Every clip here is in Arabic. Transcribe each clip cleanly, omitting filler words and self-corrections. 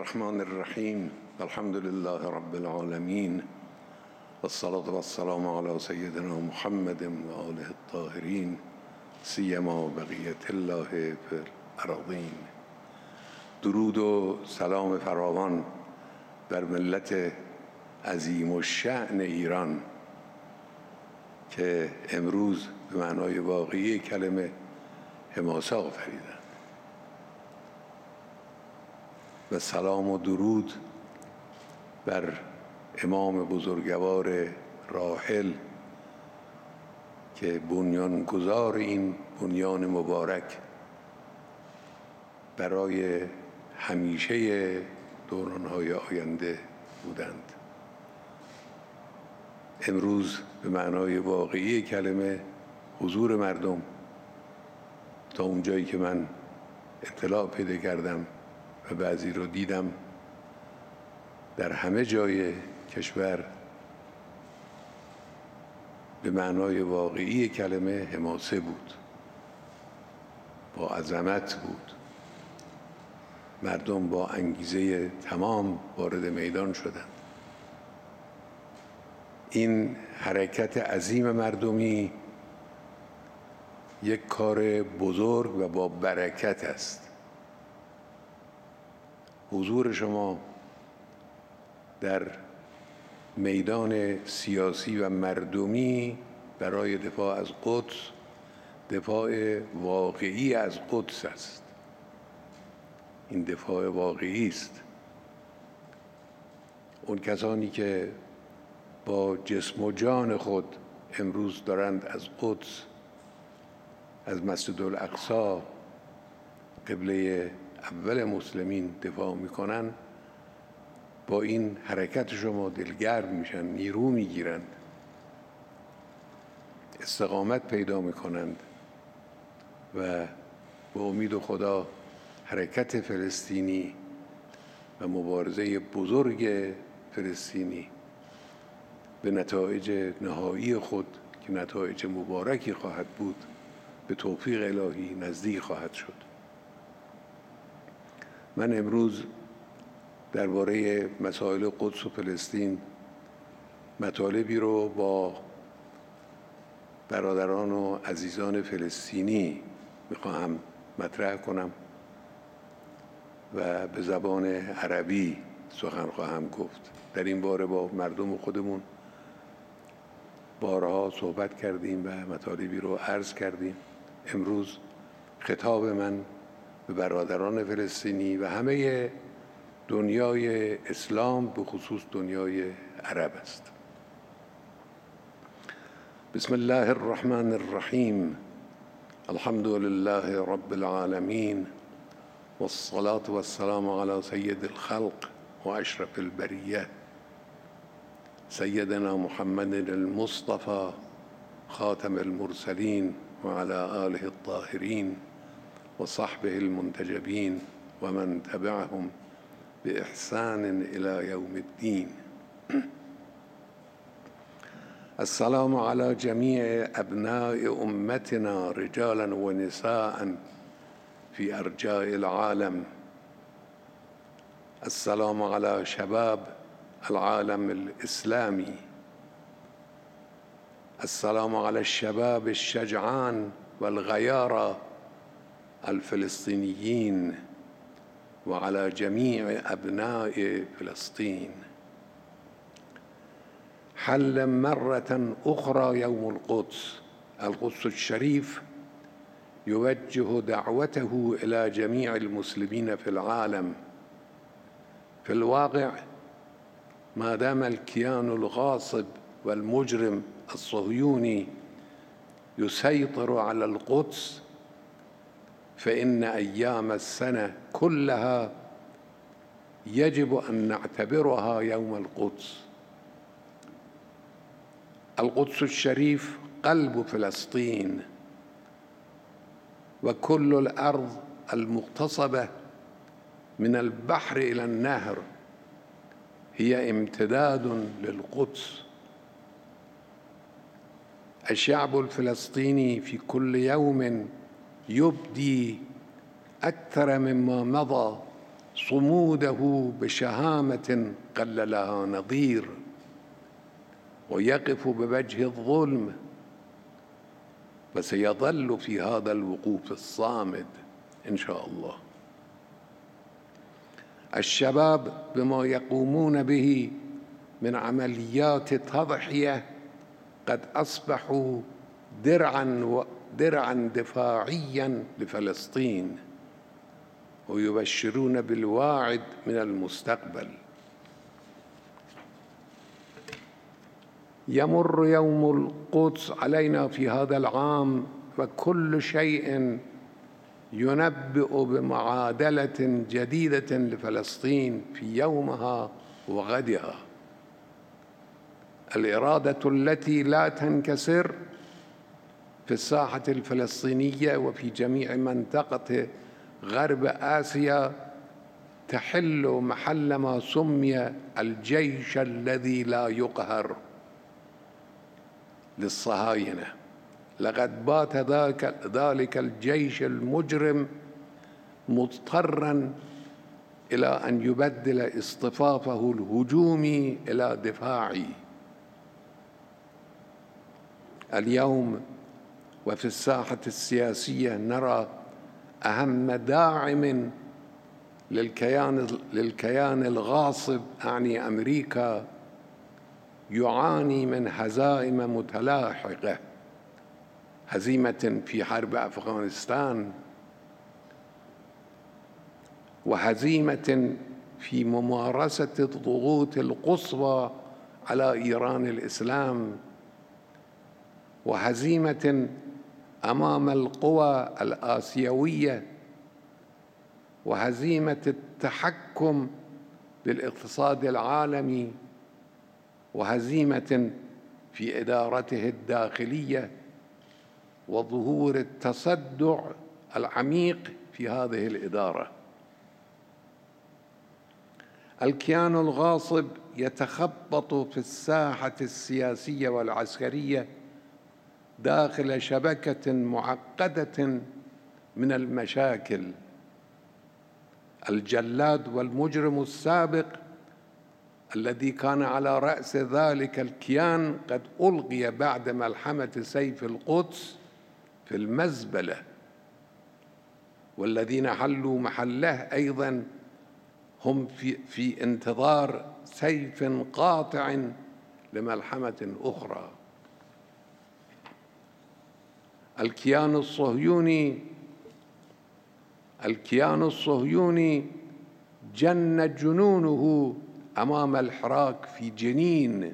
الرحمن الرحیم الحمد لله رب العالمین والصلاة والسلام على سیدنا محمد و آله الطاهرین سیما بقیة الله فی الأراضین. درود و سلام فراوان بر ملت عظیم الشأن ایران که امروز به معنای واقعی کلمه حماسه آفریدند، و سلام و درود بر امام بزرگوار راحل که بنیانگذار این بنیان مبارک برای همیشه دوران‌های آینده بودند. امروز به معنای واقعی کلمه حضور مردم، تا اونجایی که من اطلاع پیدا کردم و بعضی رو دیدم، در همه جای کشور به معنای واقعی کلمه حماسه بود، با عظمت بود. مردم با انگیزه تمام وارد میدان شدند. این حرکت عظیم مردمی یک کار بزرگ و با برکت است. حضور شما در میدان سیاسی و مردمی برای دفاع از قدس، دفاع واقعی از قدس است. این دفاع واقعی است. اون کسانی که با جسم و جان خود امروز دارند از قدس، از مسجد الاقصی، قبله اول مسلمین دفاع میکنن، با این حرکت شما دلگرم میشن، نیرو میگیرند، استقامت پیدا میکنند و با امید خدا حرکت فلسطینی و مبارزه بزرگ فلسطینی به نتایج نهایی خود که نتایج مبارکی خواهد بود، به توفیق الهی نزدیک خواهد شد. من امروز درباره مسائل قدس و فلسطین مطالبی رو با برادران و عزیزان فلسطینی میخواهم مطرح کنم و به زبان عربی سخن خواهم گفت. در این باره با مردم خودمون بارها صحبت کردیم و مطالبی رو عرض کردیم. امروز خطاب من به برادران فلسطینی و همه دنیای اسلام، به خصوص دنیای عرب است. بسم الله الرحمن الرحیم. الحمد لله رب العالمین والصلاة والسلام على سید الخلق و اشرف البریه سیدنا محمد المصطفى خاتم المرسلین و علی آله الطاهرین و صحبه المنتجبین و من تبعهم بإحسان إلى يوم الدين. السلام على جميع أبناء أمتنا رجالا ونساء في أرجاء العالم. السلام على شباب العالم الإسلامي. السلام على الشباب الشجعان والغيارى الفلسطينيين وعلى جميع أبناء فلسطين. حل مرة أخرى يوم القدس. القدس الشريف يوجه دعوته إلى جميع المسلمين في العالم. في الواقع ما دام الكيان الغاصب والمجرم الصهيوني يسيطر على القدس، فإن أيام السنة كلها يجب أن نعتبرها يوم القدس. القدس الشريف قلب فلسطين، وكل الأرض المغتصبة من البحر إلى النهر هي امتداد للقدس. الشعب الفلسطيني في كل يوم يبدي أكثر مما مضى صموده بشهامة قل لها نظير، ويقف بوجه الظلم، فسيظل في هذا الوقوف الصامد إن شاء الله. الشباب بما يقومون به من عمليات تضحية قد أصبحوا درعا دفاعيا لفلسطين، ويبشرون بالواعد من المستقبل. يمر يوم القدس علينا في هذا العام وكل شيء ينبئ بمعادلة جديدة لفلسطين في يومها وغدها. الإرادة التي لا تنكسر في الساحة الفلسطينية وفي جميع منطقة غرب آسيا تحل محل ما سمي الجيش الذي لا يقهر للصهاينة. لقد بات ذلك الجيش المجرم مضطرا إلى أن يبدل اصطفافه الهجومي إلى دفاعي. اليوم وفي الساحة السياسية نرى أهم داعم للكيان الغاصب أعني أمريكا يعاني من هزائم متلاحقة: هزيمة في حرب أفغانستان، وهزيمة في ممارسة الضغوط القصوى على إيران الإسلام، وهزيمة أمام القوى الآسيوية، وهزيمة التحكم بالاقتصاد العالمي، وهزيمة في إدارته الداخلية، وظهور التصدع العميق في هذه الإدارة. الكيان الغاصب يتخبط في الساحة السياسية والعسكرية داخل شبكة معقدة من المشاكل. الجلاد والمجرم السابق الذي كان على رأس ذلك الكيان قد ألقي بعد ملحمة سيف القدس في المزبلة، والذين حلوا محله أيضا هم في انتظار سيف قاطع لملحمة أخرى. الكيان الصهيوني جن جنونه أمام الحراك في جنين،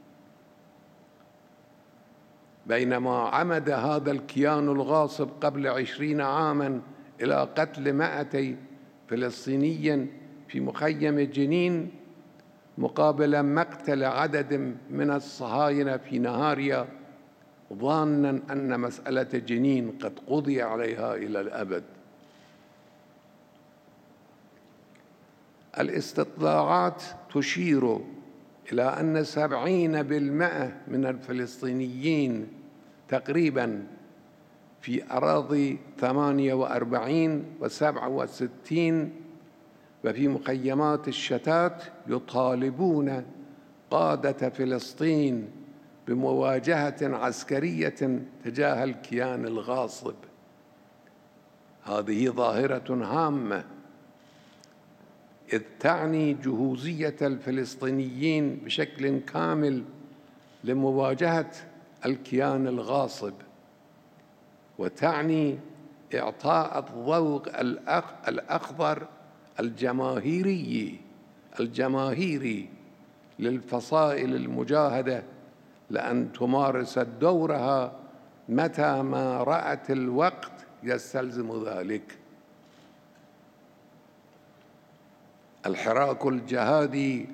بينما عمد هذا الكيان الغاصب قبل 20 عاما إلى قتل 200 فلسطيني في مخيم جنين مقابل مقتل عدد من الصهاينة في نهاريا، ظانا أن مسألة جنين قد قضي عليها إلى الأبد. الاستطلاعات تشير إلى أن 70% من الفلسطينيين تقريبا في أراضي 48 و67 وفي مخيمات الشتات يطالبون قادة فلسطين بمواجهة عسكرية تجاه الكيان الغاصب. هذه ظاهرة هامة، إذ تعني جهوزية الفلسطينيين بشكل كامل لمواجهة الكيان الغاصب، وتعني إعطاء الضوء الأخضر الجماهيري للفصائل المجاهدة لأن تمارس دورها متى ما رأت الوقت يستلزم ذلك. الحراك الجهادي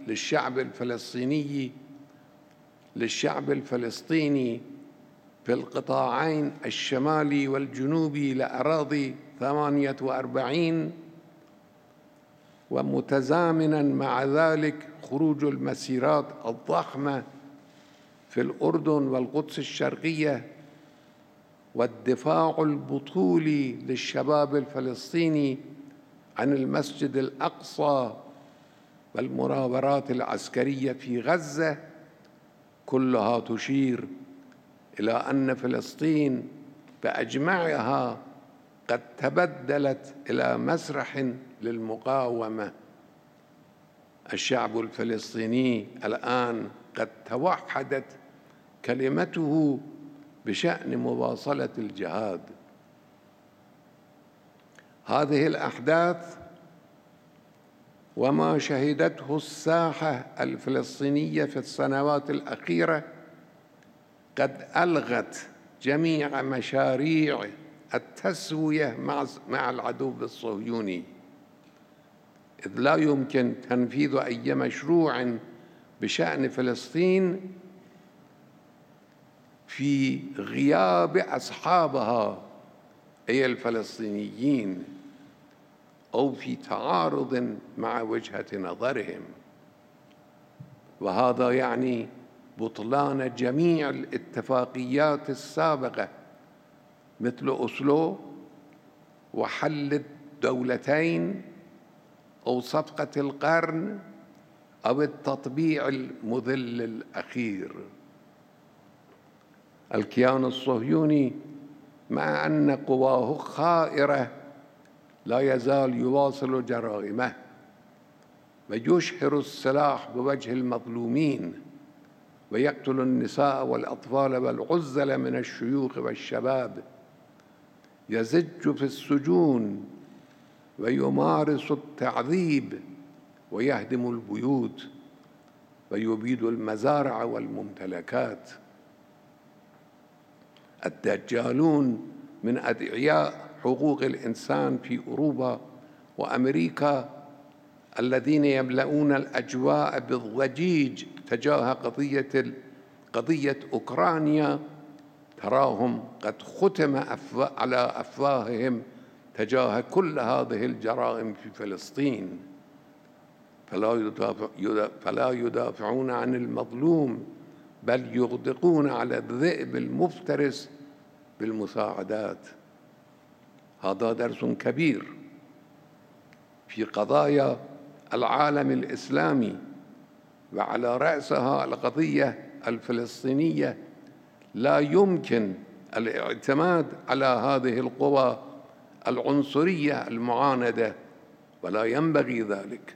للشعب الفلسطيني في القطاعين الشمالي والجنوبي لأراضي 48، ومتزامنا مع ذلك خروج المسيرات الضخمة في الأردن والقدس الشرقية، والدفاع البطولي للشباب الفلسطيني عن المسجد الأقصى والمناورات العسكرية في غزة كلها تشير إلى أن فلسطين بأجمعها قد تبدلت إلى مسرح للمقاومة. الشعب الفلسطيني الآن قد توحدت كلمته بشأن مواصلة الجهاد. هذه الأحداث وما شهدته الساحة الفلسطينية في السنوات الأخيرة قد ألغت جميع مشاريع التسوية مع العدو الصهيوني، إذ لا يمكن تنفيذ أي مشروع بشأن فلسطين في غياب أصحابها أي الفلسطينيين أو في تعارض مع وجهة نظرهم، وهذا يعني بطلان جميع الاتفاقيات السابقة مثل أوسلو وحل الدولتين أو صفقة القرن أو التطبيع المذل الأخير. الكيان الصهيوني مع أن قواه خائرة لا يزال يواصل جرائمه ويشهر السلاح بوجه المظلومين ويقتل النساء والأطفال والعزل من الشيوخ والشباب، يزج في السجون ويمارس التعذيب ويهدم البيوت ويبيد المزارع والممتلكات. الدجالون من أدعياء حقوق الإنسان في أوروبا وأمريكا الذين يملؤون الأجواء بالضجيج تجاه قضية أوكرانيا تراهم قد ختم على أفواههم تجاه كل هذه الجرائم في فلسطين، فلا يدافعون عن المظلوم بل يغدقون على الذئب المفترس بالمساعدات. هذا درس كبير في قضايا العالم الإسلامي وعلى رأسها القضية الفلسطينية. لا يمكن الاعتماد على هذه القوى العنصرية المعاندة ولا ينبغي ذلك.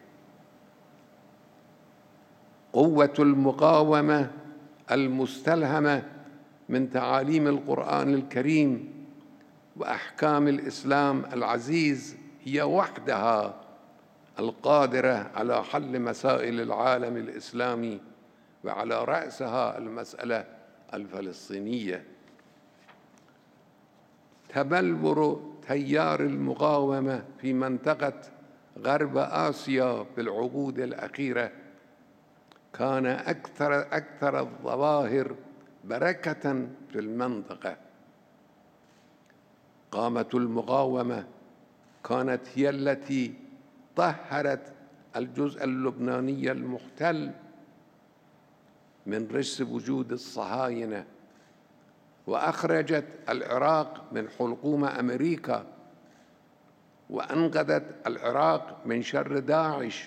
قوة المقاومة المستلهمة من تعاليم القرآن الكريم وأحكام الإسلام العزيز هي وحدها القادرة على حل مسائل العالم الإسلامي وعلى رأسها المسألة الفلسطينية. تبلور تيار المقاومة في منطقة غرب آسيا في العقود الأخيرة كان أكثر الظواهر بركة في المنطقة. قامة المقاومة كانت هي التي طهرت الجزء اللبناني المحتل من رجس وجود الصهاينة وأخرجت العراق من حلقوم أمريكا وأنقذت العراق من شر داعش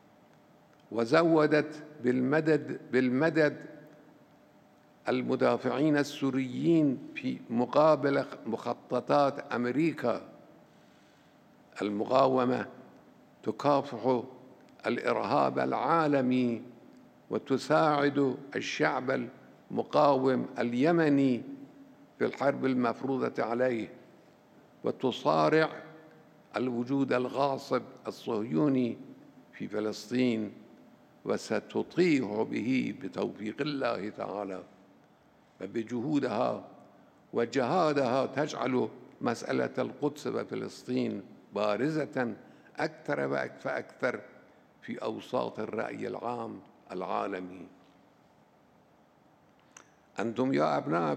وزودت بالمدد المدافعين السوريين في مقابل مخططات أمريكا. المقاومة تكافح الإرهاب العالمي وتساعد الشعب المقاوم اليمني في الحرب المفروضة عليه وتصارع الوجود الغاصب الصهيوني في فلسطين، وستطيع به بتوفيق الله تعالى وبجهودها وجهادها تجعل مسألة القدس وفلسطين بارزة أكثر فأكثر في أوساط الرأي العام العالمي. أنتم يا أبناء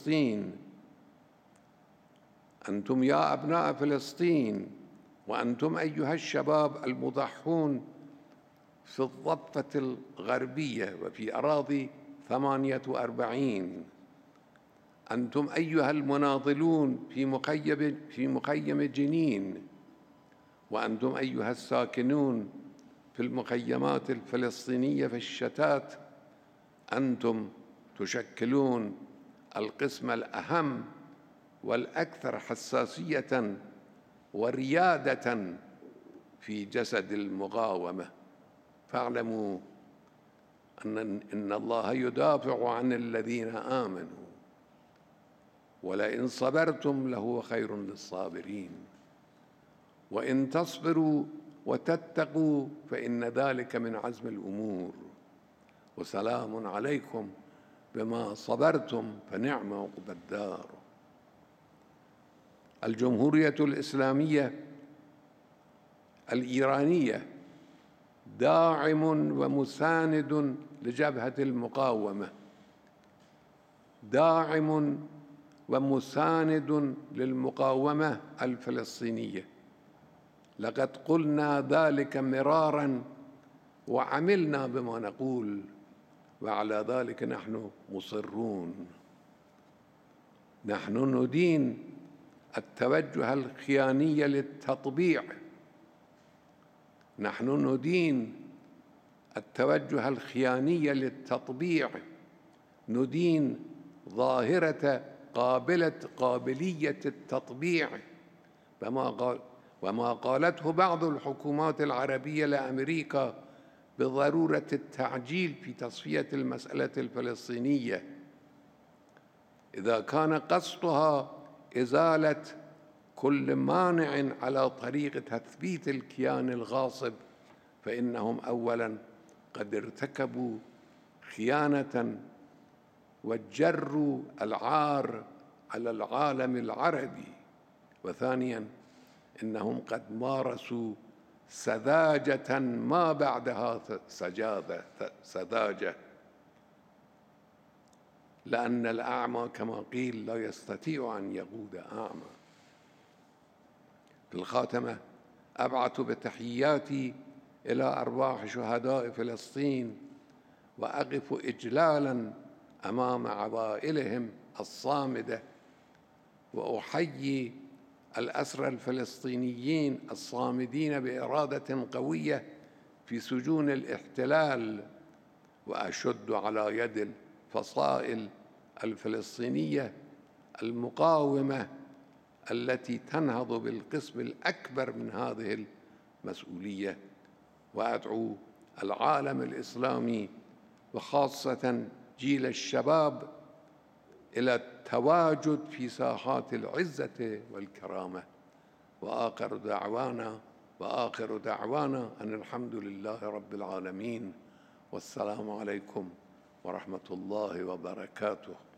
فلسطين وأنتم أيها الشباب المضحون في الضفة الغربية وفي أراضي 48، أنتم أيها المناضلون في مخيم جنين وأنتم أيها الساكنون في المخيمات الفلسطينية في الشتات، أنتم تشكلون القسم الأهم والأكثر حساسية وريادة في جسد المقاومة. فاعلموا إن الله يدافع عن الذين آمنوا، ولئن صبرتم لهو خير للصابرين، وإن تصبروا وتتقوا فإن ذلك من عزم الأمور. وسلام عليكم بما صبرتم فنعم عقبى الدار. الجمهورية الإسلامية الإيرانية داعم ومساند لجبهة المقاومة، داعم ومساند للمقاومة الفلسطينية. لقد قلنا ذلك مرارا وعملنا بما نقول، وعلى ذلك نحن مصرون. نحن ندين التوجه الخياني للتطبيع، نحن ندين التوجه الخياني للتطبيع، ندين ظاهرة قابلية التطبيع، وما قالته بعض الحكومات العربية لأمريكا بضرورة التعجيل في تصفية المسألة الفلسطينية. إذا كان قصدها إزالة كل مانع على طريق تثبيت الكيان الغاصب، فإنهم أولاً قد ارتكبوا خيانة وجروا العار على العالم العربي، وثانياً إنهم قد مارسوا سذاجة ما بعدها سذاجة، لأن الأعمى كما قيل لا يستطيع أن يقود أعمى. في الخاتمة أبعث بتحياتي إلى أرواح شهداء فلسطين، وأقف إجلالاً أمام عوائلهم الصامدة، وأحيي الأسرى الفلسطينيين الصامدين بإرادة قوية في سجون الاحتلال، وأشد على يد الفصائل الفلسطينية المقاومة التي تنهض بالقسم الأكبر من هذه المسؤولية، وأدعو العالم الإسلامي وخاصة جيل الشباب إلى التواجد في ساحات العزة والكرامة. وآخر دعوانا أن الحمد لله رب العالمين، والسلام عليكم ورحمة الله وبركاته.